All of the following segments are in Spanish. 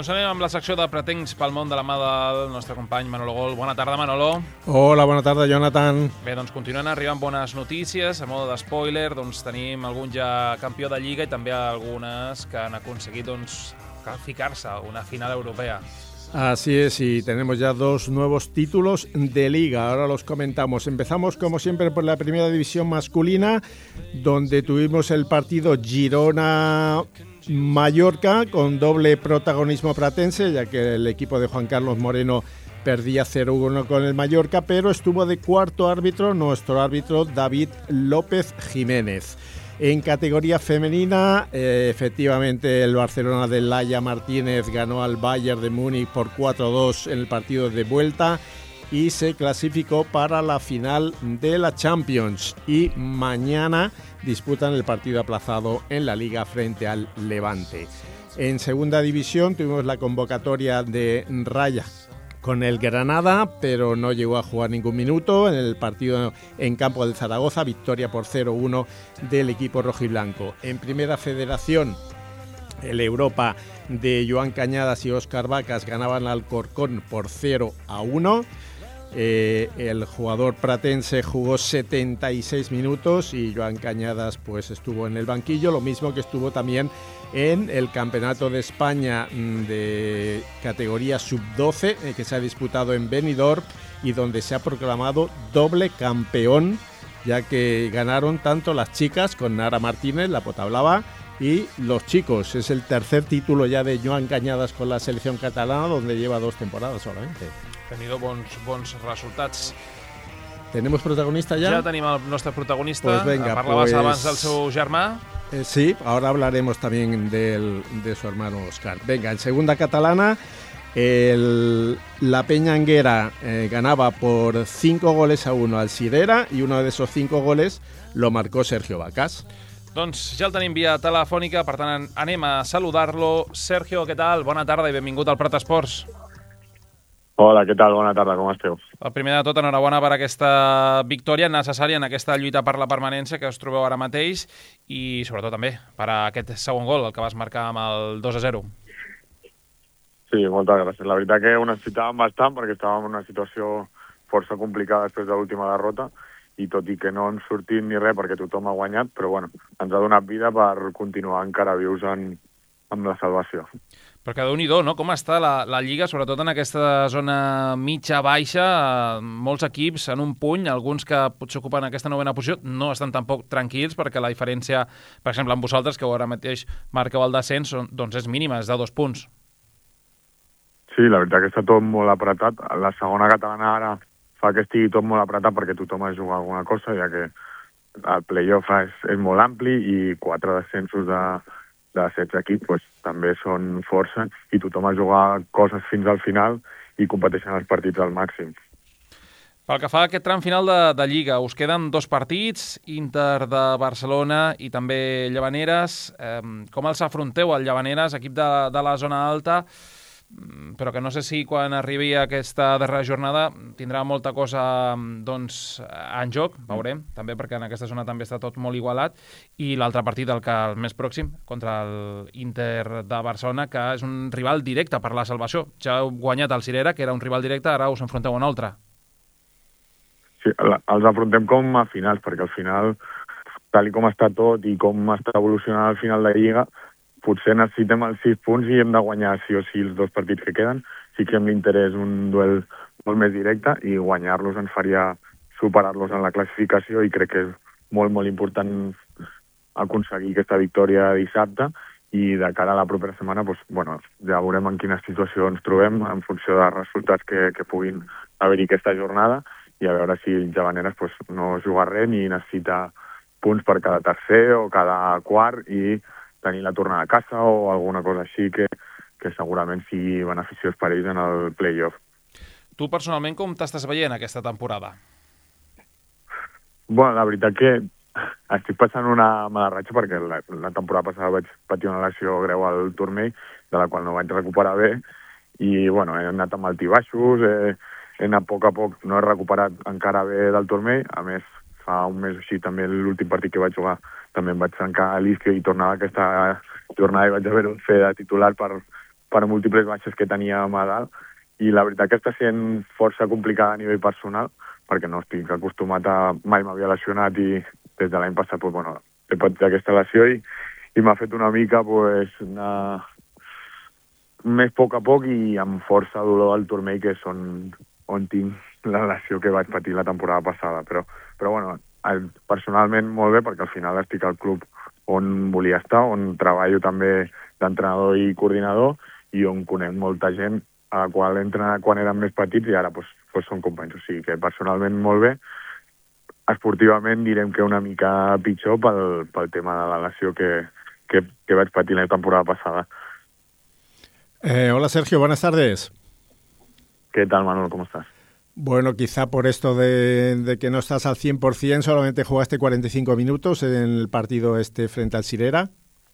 Doncs anem amb la secció de pretencs pel món de la mà del nostre company Manolo Gol. Bona tarda, Manolo. Hola, bona tarda, Jonathan. Bé, doncs continuen arribant bones notícies. A mode d'espoiler, doncs tenim algun ja campió de Lliga i també algunes que han aconseguit ficar-se a una final europea. Así es, y tenemos ya dos nuevos títulos de Liga. Ahora los comentamos. Empezamos, como siempre, por la primera división masculina, donde tuvimos el partido Girona-Mallorca con doble protagonismo pratense, ya que el equipo de Juan Carlos Moreno perdía 0-1 con el Mallorca, pero estuvo de cuarto árbitro nuestro árbitro David López Jiménez. En categoría femenina, efectivamente el Barcelona de Laia Martínez ganó al Bayern de Múnich por 4-2 en el partido de vuelta y se clasificó para la final de la Champions. Y mañana disputan el partido aplazado en la Liga frente al Levante. En segunda división tuvimos la convocatoria de Raya con el Granada, pero no llegó a jugar ningún minuto en el partido en campo del Zaragoza, victoria por 0-1 del equipo rojiblanco. En Primera Federación, el Europa de Joan Cañadas y Óscar Vacas ganaban al Alcorcón por 0-1. El jugador pratense jugó 76 minutos y Joan Cañadas pues estuvo en el banquillo, lo mismo que estuvo también en el Campeonato de España de categoría sub-12 que se ha disputado en Benidorm y donde se ha proclamado doble campeón, ya que ganaron tanto las chicas con Nara Martínez, la Potablava, y los chicos. Es el tercer título ya de Joan Cañadas con la selección catalana, donde lleva 2 temporadas solamente. Ha tenido bons resultats. ¿Tenemos protagonista ya? Ja tenim el nostre protagonista. Pues venga, Parlaves abans del seu germà. Sí, ahora hablaremos también de su hermano Óscar. Venga, en segunda catalana, la Peña Anguera ganaba por 5-1 al Cirera y uno de esos 5 goles lo marcó Sergio Vacas. Doncs ja el tenim via telefònica, per tant anem a saludar-lo. Sergio, què tal? Bona tarda i benvingut al Prat Esports. Hola, què tal? Bona tarda, com esteu? El primer de tot, enhorabona per aquesta victòria necessària en aquesta lluita per la permanència que us trobeu ara mateix i sobretot també per aquest segon gol, el que vas marcar amb el 2-0. Sí, moltes gràcies. La veritat que ho necessitàvem bastant perquè estàvem en una situació força complicada després de l'última derrota i tot i que no hem sortit ni res perquè tothom ha guanyat, però bueno, ens ha donat vida per continuar encara vius amb la salvació. Perquè Déu-n'hi-do, no? Com està la Lliga, sobretot en aquesta zona mitja-baixa, molts equips en un puny, alguns que potser ocupen aquesta novena posició, no estan tampoc tranquils perquè la diferència, per exemple, amb vosaltres, que ara mateix marqueu el descens, doncs és mínima, és de 2 punts. Sí, la veritat que està tot molt apretat. La segona catalana ara fa que estigui tot molt apretat perquè tothom ha jugat alguna cosa, ja que el playoff és molt ampli i 4 descensos de 16 equips pues, també són força i tothom ha jugat coses fins al final i competeixen els partits al màxim. Pel que fa a aquest tram final de Lliga, us queden 2 partits, Inter de Barcelona i també Llavaneres. Com els afronteu, el Llavaneres, equip de la zona alta, però que no sé si quan arribi aquesta darrera jornada tindrà molta cosa doncs, en joc, veurem, també perquè en aquesta zona també està tot molt igualat, i l'altre partit, el més pròxim, contra l'Inter de Barcelona, que és un rival directe per la salvació. Ja heu guanyat el Cirera, que era un rival directe, ara us enfronteu a un altre. Sí, els afrontem com a finals, perquè al final, tal com està tot i com està evolucionant al final de Lliga, potser necessitem els 6 punts i hem de guanyar sí o sí els 2 partits que queden. Sí que amb l'interès un duel molt més directe i guanyar-los ens faria superar-los en la classificació i crec que és molt, molt important aconseguir aquesta victòria dissabte i de cara a la propera setmana doncs, bueno, ja veurem en quina situació ens trobem en funció dels resultats que puguin haver-hi aquesta jornada i a veure si el Llavaneres doncs, no juga res ni necessita punts per cada tercer o cada quart i tenir la tornada a casa o alguna cosa així que segurament sigui beneficiós per ells en el play-off. Tu personalment com t'estàs veient aquesta temporada? Bueno, la veritat que estic passant una mala ratxa perquè la temporada passada vaig patir una lesió greu al turmell, de la qual no vaig recuperar bé i bueno, he anat amb altibaixos, he anat a poc, no he recuperat encara bé del turmell, a més fa un mes així també l'últim partit que vaig jugar també em vaig trencar l'isquio i tornava aquesta jornada i vaig haver-ho fer de titular per per múltiples baixes que teníem a dalt, i la veritat que està sent força complicada a nivell personal, perquè no estic acostumat mai m'havia lesionat i des de l'any passat pues, bueno, he patit aquesta lesió i m'ha fet una mica pues, anar més a poc i amb força dolor al turmell, que és on tinc la lesió que vaig patir la temporada passada. Però bueno, personalment molt bé, perquè al final estic al club on volia estar, on treballo també d'entrenador i coordinador i on conec molta gent a la qual he entrenat quan érem més petits i ara pues, són companys. O sigui que personalment molt bé. Esportivament direm que una mica pitjor pel tema de la lesió que vaig patir la temporada passada. Hola Sergio, buenas tardes. ¿Qué tal, Manuel? ¿Cómo estás? Bueno, quizá por esto de que no estás al 100%, solamente jugaste 45 minutos en el partido frente al Sirera.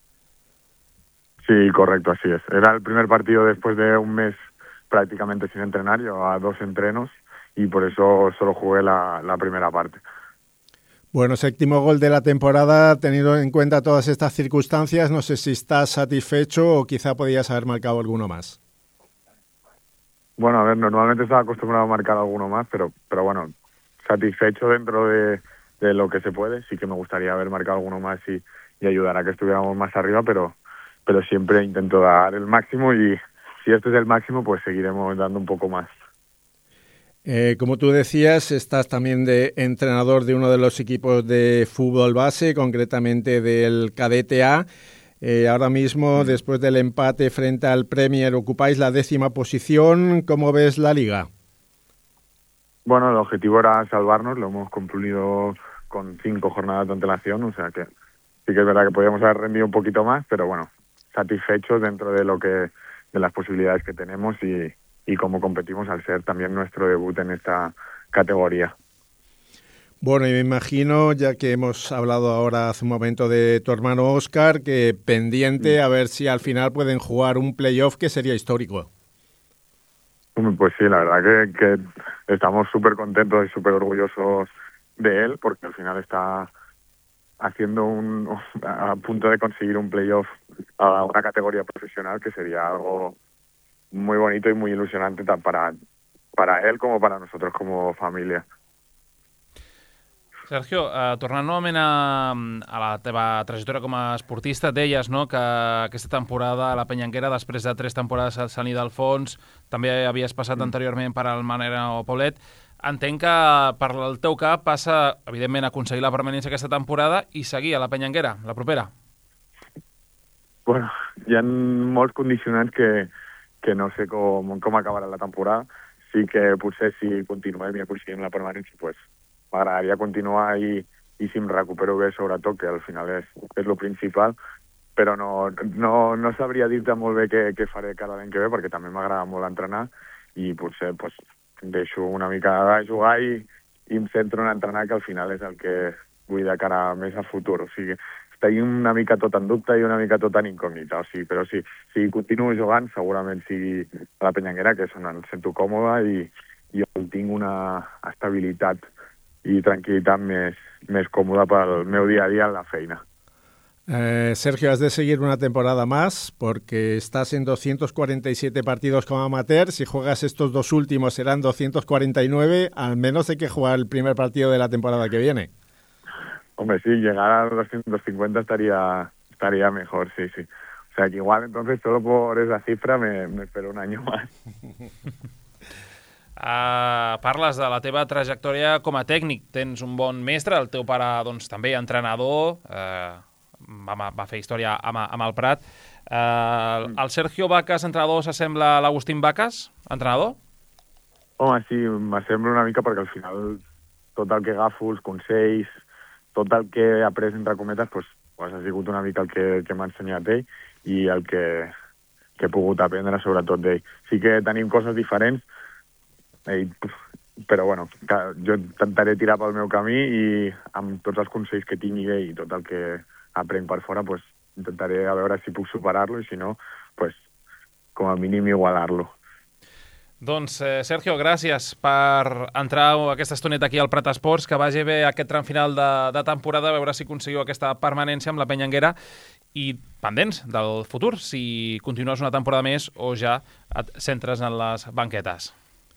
Sí, correcto, así es. Era el primer partido después de un mes prácticamente sin entrenar, llevaba 2 entrenos y por eso solo jugué la primera parte. Bueno, 7º gol de la temporada, teniendo en cuenta todas estas circunstancias, no sé si estás satisfecho o quizá podías haber marcado alguno más. Bueno, a ver, normalmente estaba acostumbrado a marcar alguno más, pero bueno, satisfecho dentro de lo que se puede. Sí que me gustaría haber marcado alguno más y ayudar a que estuviéramos más arriba, pero siempre intento dar el máximo y si este es el máximo, pues seguiremos dando un poco más. Como tú decías, estás también de entrenador de uno de los equipos de fútbol base, concretamente del Cadete A. Ahora mismo, después del empate frente al Premier, ocupáis la 10ª posición. ¿Cómo ves la liga? Bueno, el objetivo era salvarnos, lo hemos cumplido con 5 jornadas de antelación, o sea que sí que es verdad que podríamos haber rendido un poquito más, pero bueno, satisfechos dentro de las posibilidades que tenemos y cómo competimos al ser también nuestro debut en esta categoría. Bueno, y me imagino, ya que hemos hablado ahora hace un momento de tu hermano Óscar, que pendiente a ver si al final pueden jugar un playoff que sería histórico. Pues sí, la verdad que estamos súper contentos y súper orgullosos de él, porque al final está haciendo a punto de conseguir un playoff a una categoría profesional, que sería algo muy bonito y muy ilusionante tanto para él como para nosotros como familia. Sergio, tornant novament a la teva trajectòria com a esportista, deies, no, que aquesta temporada a la Penyanguera, després de 3 temporades al Sant Ildefons, també havies passat anteriorment per al Manera o Paulet. Entenc que per el teu cap passa, evidentment, aconseguir la permanència aquesta temporada i seguir a la Penyanguera, la propera. Bueno, hi ha molts condicionants que no sé com acabarà la temporada. Sí que potser si continuem i aconseguim la permanència, pues m'agradaria continuar i si em recupero bé, sobretot, que al final és el principal, però no sabria dir-te molt bé què faré cada l'any que ve, perquè també m'agrada molt entrenar i potser pues, deixo una mica de jugar i em centro en entrenar, que al final és el que vull de cara més al futur. O sigui, està una mica tot en dubte i una mica tot en incògnita. O sigui, però sí, si continuo jugant, segurament sigui a la Penyanguera, que és on em sento còmode i on tinc una estabilitat y tranquilidad més cómoda para el meu día a día en la feina. Sergio, has de seguir una temporada más porque estás en 247 partidos como amateur. Si juegas estos 2 últimos serán 249. Al menos hay que jugar el primer partido de la temporada que viene. Hombre, sí, llegar a los 250 estaría mejor, sí. O sea que igual entonces solo por esa cifra me espero un año más. Parles de la teva trajectòria com a tècnic. Tens un bon mestre, el teu pare doncs, també entrenador, va fer història amb el Prat. El Sergio Vacas, entrenador, s'assembla a l'Agustín Vacas, entrenador? Home, sí, m'assembla una mica perquè al final tot el que agafo, els consells, tot el que he après entre cometes, pues ha sigut una mica el que m'ha ensenyat ell i el que he pogut aprendre sobretot d'ell. Sí que tenim coses diferents, però bueno, jo intentaré tirar pel meu camí i amb tots els consells que tingui i tot el que aprenc per fora, pues, intentaré a veure si puc superar-lo i si no, pues, com a mínim igualar-lo. Doncs, Sergio, gràcies per entrar aquesta estoneta aquí al Prat Esports, que vagi bé aquest tram final de temporada, a veure si aconseguiu aquesta permanència amb la Penya Anguera i pendents del futur, si continues una temporada més o ja et centres en les banquetes.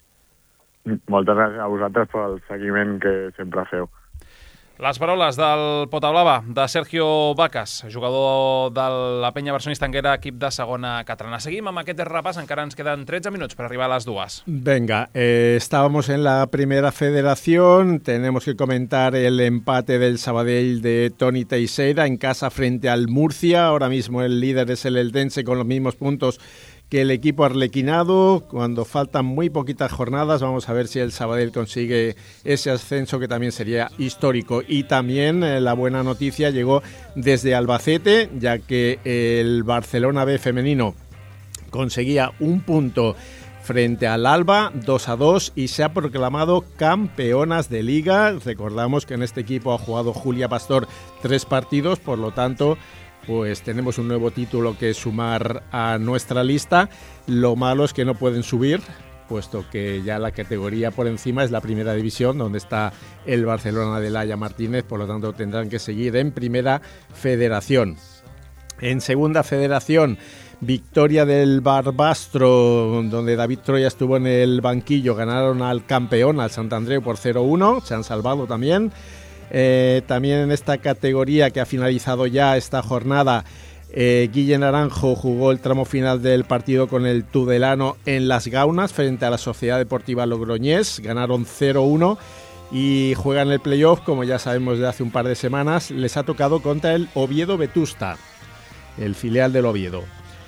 Moltes gràcies a vosaltres pel seguiment que sempre feu. Les paroles del Potablava, de Sergio Vacas, jugador de la Penya Barcelonista Anguera, equip de segona catalana. Seguim amb aquest repàs, encara ens queden 13 minuts per arribar a les 2. Venga, estábamos en la primera federación, tenemos que comentar el empate del Sabadell de Toni Teixeira en casa frente al Murcia. Ahora mismo el líder es el Eldense con los mismos puntos que el equipo arlequinado. Cuando faltan muy poquitas jornadas, vamos a ver si el Sabadell consigue ese ascenso, que también sería histórico. Y también la buena noticia llegó desde Albacete, ya que el Barcelona B femenino conseguía un punto frente al Alba, 2-2, y se ha proclamado campeonas de Liga. Recordamos que en este equipo ha jugado Julia Pastor 3 partidos, por lo tanto pues tenemos un nuevo título que sumar a nuestra lista. Lo malo es que no pueden subir, puesto que ya la categoría por encima es la primera división, donde está el Barcelona de Laia Martínez, por lo tanto tendrán que seguir en primera federación. En segunda federación, victoria del Barbastro, donde David Troya estuvo en el banquillo. Ganaron al campeón, al Sant Andreu, por 0-1, se han salvado también. También en esta categoría, que ha finalizado ya esta jornada, Guille Naranjo jugó el tramo final del partido con el Tudelano en Las Gaunas frente a la Sociedad Deportiva Logroñés. Ganaron 0-1 y juegan el playoff, como ya sabemos de hace un par de semanas. Les ha tocado contra el Oviedo Vetusta, el filial del Oviedo.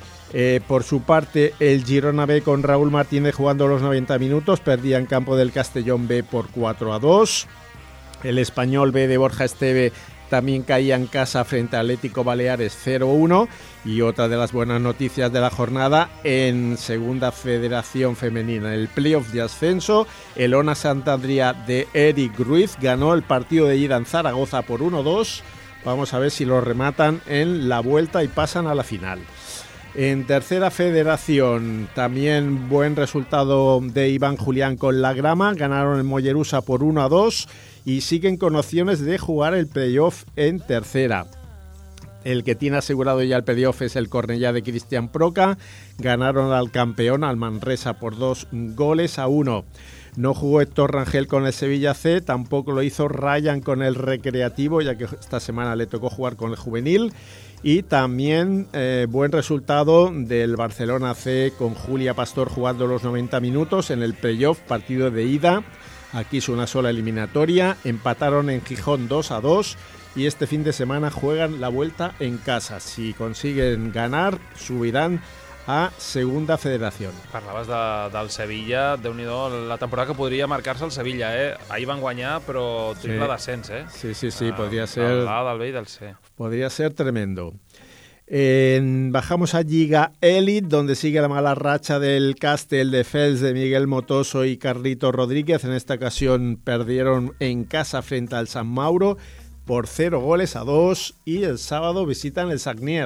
Por su parte, el Girona B con Raúl Martínez jugando los 90 minutos perdía en campo del Castellón B por 4-2. El Español B de Borja Esteve también caía en casa frente a Atlético Baleares 0-1. Y otra de las buenas noticias de la jornada, en segunda federación femenina, el playoff de ascenso, el Ona Santandría de Eric Ruiz ganó el partido de ida en Zaragoza por 1-2. Vamos a ver si lo rematan en la vuelta y pasan a la final. En tercera federación, también buen resultado de Iván Julián con la Grama. Ganaron en Mollerusa por 1-2 y siguen con opciones de jugar el playoff en tercera. El que tiene asegurado ya el playoff es el Cornellá de Cristian Proca. Ganaron al campeón, al Manresa, por 2-1. No jugó Héctor Rangel con el Sevilla C, tampoco lo hizo Ryan con el Recreativo, ya que esta semana le tocó jugar con el Juvenil. Y también buen resultado del Barcelona C con Julia Pastor jugando los 90 minutos en el playoff, partido de ida. Aquí es una sola eliminatoria. Empataron en Gijón 2-2 y este fin de semana juegan la vuelta en casa. Si consiguen ganar, subirán a segunda federació. Parlaves del Sevilla, Déu-n'hi-do, la temporada que podria marcar-se el Sevilla, Ahir van guanyar, però triple descens, Sí, podría ser... Del A, del B i del C. Podría ser tremendo. Bajamos a Liga Elite, donde sigue la mala racha del Castelldefels de Miguel Motoso y Carlito Rodríguez. En esta ocasión perdieron en casa frente al San Mauro por 0-2 y el sábado visitan el Sagnier.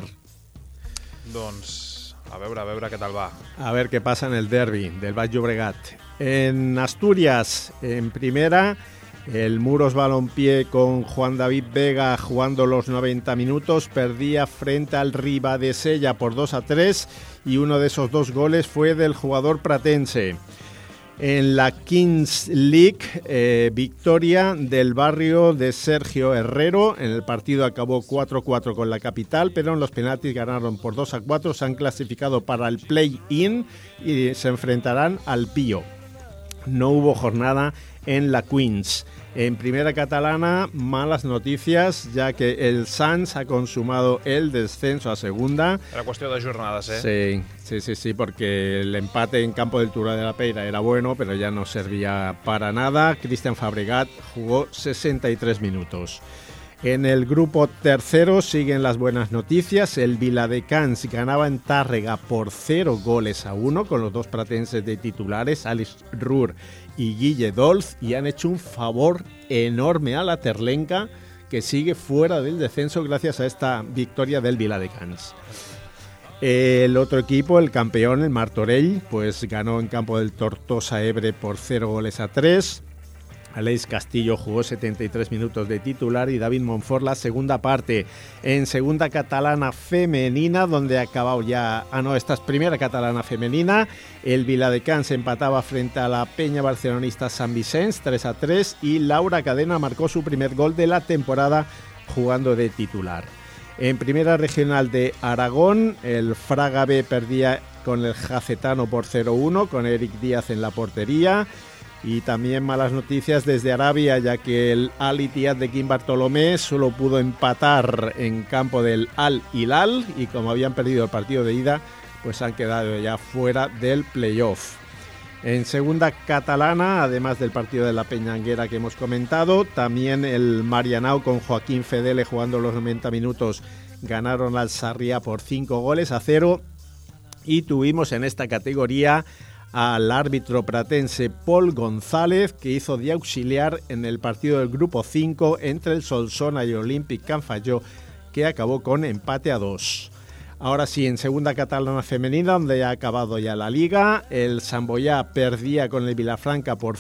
Doncs a veure què tal va. A ver qué pasa en el derbi del Baix Llobregat. En Asturias, en primera, el Muros Balompié con Juan David Vega jugando los 90 minutos perdía frente al Ribadesella por 2-3 y uno de esos 2 goles fue del jugador pratense. En la Kings League, victoria del barrio de Sergio Herrero. En el partido acabó 4-4 con la Capital, pero en los penaltis ganaron por 2-4. Se han clasificado para el play-in y se enfrentarán al Pío. No hubo jornada en la Queens. En primera catalana, malas noticias, ya que el Sants ha consumado el descenso a segunda. Era cuestión de jornadas, ¿eh? Sí, porque el empate en campo del Turó de la Peira era bueno, pero ya no servía para nada. Cristian Fabregat jugó 63 minutos. En el grupo tercero siguen las buenas noticias. El Viladecans ganaba en Tàrrega por 0-1 con los 2 pratenses de titulares, Alex Ruhr y Guille Dolz, y han hecho un favor enorme a la Terlenca, que sigue fuera del descenso gracias a esta victoria del Viladecans. El otro equipo, el campeón, el Martorell, pues ganó en campo del Tortosa Ebre por 0-3. Aleix Castillo jugó 73 minutos de titular y David Monfort la segunda parte. En segunda catalana femenina, donde ha acabado ya... esta es primera catalana femenina. El Viladecans empataba frente a la Peña barcelonista Sant Vicenç 3-3 y Laura Cadena marcó su primer gol de la temporada jugando de titular. En primera regional de Aragón, el Fraga B perdía con el Jacetano por 0-1, con Eric Díaz en la portería. Y también malas noticias desde Arabia, ya que el Al Ittihad de Kim Bartolomé solo pudo empatar en campo del Al Hilal y como habían perdido el partido de ida, pues han quedado ya fuera del playoff. En segunda catalana, además del partido de la Peñanguera que hemos comentado, también el Marianao con Joaquín Fedele jugando los 90 minutos ganaron al Sarriá por 5-0 y tuvimos en esta categoría al árbitro pratense Paul González, que hizo de auxiliar en el partido del grupo 5 entre el Solsona y el Olympic Can Falló, que acabó con empate a 2. Ahora sí, en segunda catalana femenina, donde ha acabado ya la liga, el Samboyá perdía con el Vilafranca por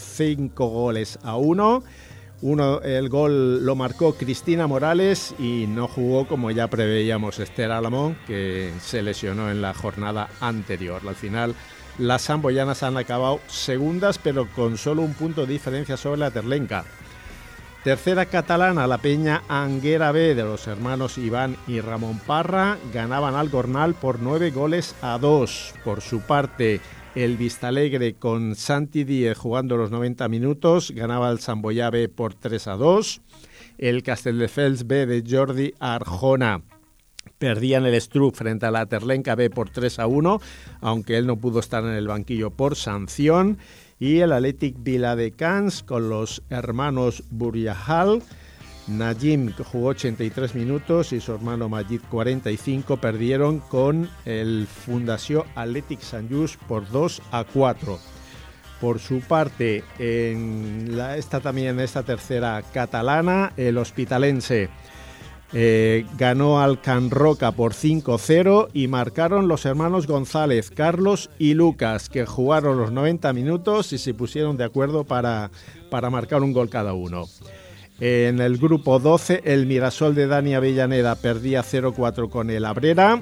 5-1. El gol lo marcó Cristina Morales y no jugó, como ya preveíamos, Esther Alamón, que se lesionó en la jornada anterior. Al final, las samboyanas han acabado segundas, pero con solo un punto de diferencia sobre la terlenca. Tercera catalana, la Peña Anguera B de los hermanos Iván y Ramón Parra ganaban al Gornal por 9-2. Por su parte, el Vistalegre con Santi Díez jugando los 90 minutos ganaba al Samboyá B por 3-2. El Castelldefels B de Jordi Arjona perdían el Struc frente a la Terlenca B por 3-1, aunque él no pudo estar en el banquillo por sanción. Y el Athletic Viladecans con los hermanos Burjahal, Najim, que jugó 83 minutos, y su hermano Majid 45, perdieron con el Fundació Athletic Sant Just por 2-4. Por su parte, esta tercera catalana, el Hospitalense ganó al Can Roca por 5-0 y marcaron los hermanos González, Carlos y Lucas, que jugaron los 90 minutos y se pusieron de acuerdo para marcar un gol cada uno. En el grupo 12, el Mirasol de Dani Avellaneda perdía 0-4 con el Abrera.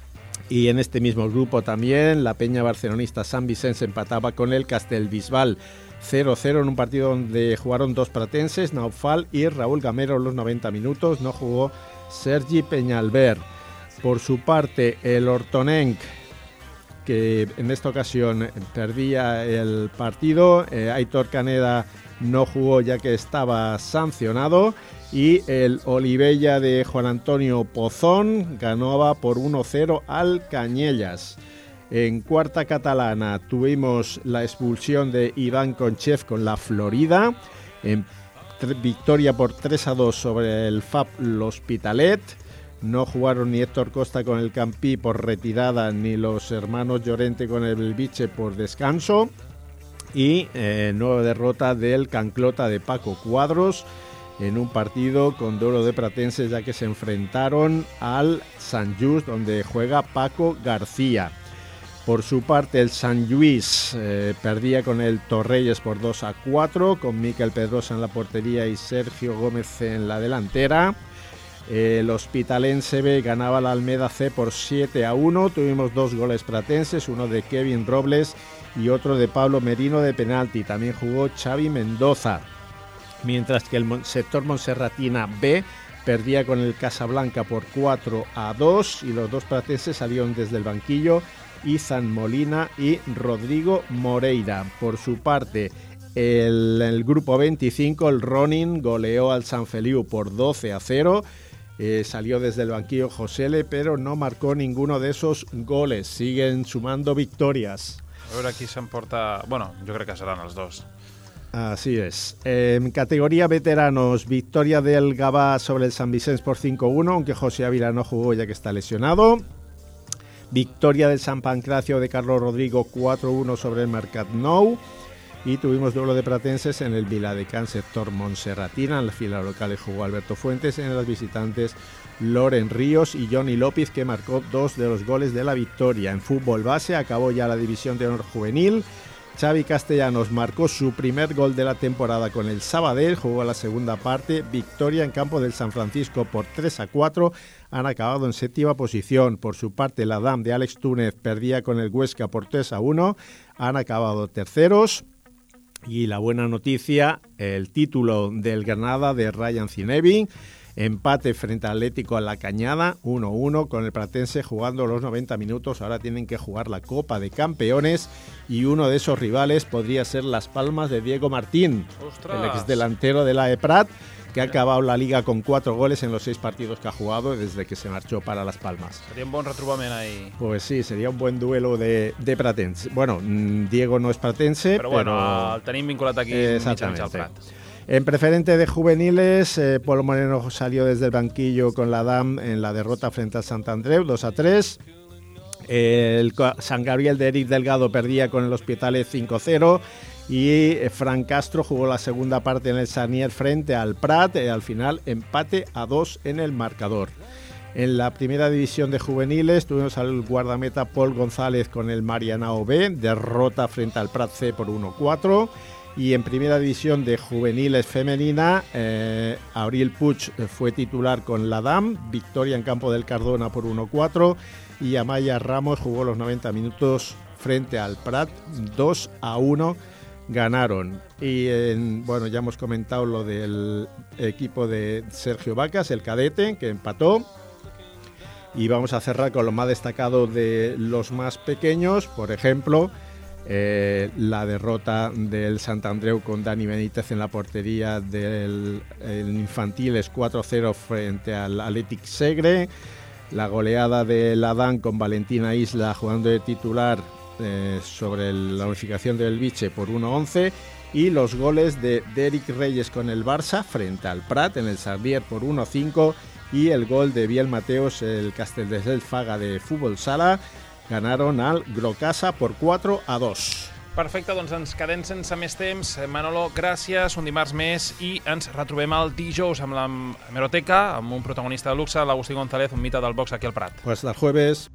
Y en este mismo grupo también, la Peña barcelonista Sant Vicenç empataba con el Castellbisbal 0-0 en un partido donde jugaron dos pratenses, Naufal y Raúl Gamero, los 90 minutos. No jugó Sergi Peñalver. Por su parte, el Hortonenc, que en esta ocasión perdía el partido, Aitor Caneda no jugó ya que estaba sancionado, y el Olivella de Juan Antonio Pozón ganaba por 1-0 al Cañellas. En cuarta catalana tuvimos la expulsión de Iván Conchev con la Florida, en victoria por 3-2 sobre el FAP L'Hospitalet. No jugaron ni Héctor Costa con el Campí por retirada, ni los hermanos Llorente con el Belviche por descanso. Y nueva derrota del Canclota de Paco Cuadros en un partido con duelo de pratenses, ya que se enfrentaron al Sant Just, donde juega Paco García. Por su parte, el Sant Lluís perdía con el Torrelles por 2-4, con Miquel Pedrosa en la portería y Sergio Gómez en la delantera. El Hospitalense B ganaba la Almeda C por 7-1. Tuvimos dos goles pratenses, uno de Kevin Robles y otro de Pablo Merino de penalti. También jugó Xavi Mendoza. Mientras que el sector Monserratina B perdía con el Casablanca por 4-2 y los dos pratenses salieron desde el banquillo, Izan Molina y Rodrigo Moreira. Por su parte, el grupo 25, el Ronin, goleó al Sant Feliu por 12-0. Salió desde el banquillo Josele, pero no marcó ninguno de esos goles. Siguen sumando victorias. A veure qui s'emporta... Bueno, jo crec que seran els dos. Así es. En categoría veteranos, victoria del Gavà sobre el Sant Vicenç por 5-1, aunque José Ávila no jugó ya que está lesionado. Victoria del Sant Pancracio de Carlos Rodrigo 4-1 sobre el Mercat Nou. Y tuvimos duelo de pratenses en el Viladecans sector Monserratina. En la fila local jugó Alberto Fuentes, en las visitantes Loren Ríos y Johnny López, que marcó 2 de los goles de la victoria. En fútbol base acabó ya la división de honor juvenil. Xavi Castellanos marcó su primer gol de la temporada con el Sabadell, jugó la segunda parte, victoria en campo del San Francisco por 3-4, han acabado en 7ª posición. Por su parte, la DAM de Alex Túnez perdía con el Huesca por 3-1, han acabado terceros. Y la buena noticia, el título del Granada de Ryan Zinebi, empate frente al Atlético a La Cañada, 1-1 con el Pratense jugando los 90 minutos. Ahora tienen que jugar la Copa de Campeones y uno de esos rivales podría ser Las Palmas de Diego Martín, ¡Ostras! El exdelantero de la EPRAT, que ha acabado la Liga con 4 goles en los 6 partidos que ha jugado desde que se marchó para Las Palmas. Seria un bon retrobament ahí. Pues sí, sería un buen duelo de pratense. Bueno, Diego no es pratense, Però bueno, el tenim vinculat aquí mitjans al Prat. En preferente de juveniles, Polo Moreno salió desde el banquillo con la DAM en la derrota frente al Sant Andreu, 2-3. El San Gabriel de Eric Delgado perdía con el Hospitalet 5-0. Y Fran Castro jugó la segunda parte en el Sanier frente al Prat, al final empate a 2 en el marcador. En la primera división de juveniles tuvimos al guardameta Paul González con el Marianao B, derrota frente al Prat C por 1-4. Y en primera división de juveniles femenina, Abril Puig fue titular con la DAM, victoria en campo del Cardona por 1-4. Y Amaya Ramos jugó los 90 minutos frente al Prat, 2-1. Ganaron. Y bueno, ya hemos comentado lo del equipo de Sergio Vacas, el cadete, que empató. Y vamos a cerrar con lo más destacado de los más pequeños. Por ejemplo, la derrota del Sant Andreu con Dani Benítez en la portería del Infantiles 4-0 frente al Athletic Segre. La goleada de la DAN con Valentina Isla jugando de titular sobre la unificación del Elviche por 1-11, y los goles de Eric Reyes con el Barça frente al Prat en el Sarrier por 1-5, y el gol de Biel Mateos, el Castelldefels Faga de Fútbol Sala, ganaron al Grocasa por 4-2. Perfecte, doncs ens quedem sense més temps. Manolo, gràcies, un dimarts més, i ens retrobem el dijous amb la Hemeroteca, amb un protagonista de luxe, l'Agustí González, un mite del box aquí al Prat. Pues hasta el jueves.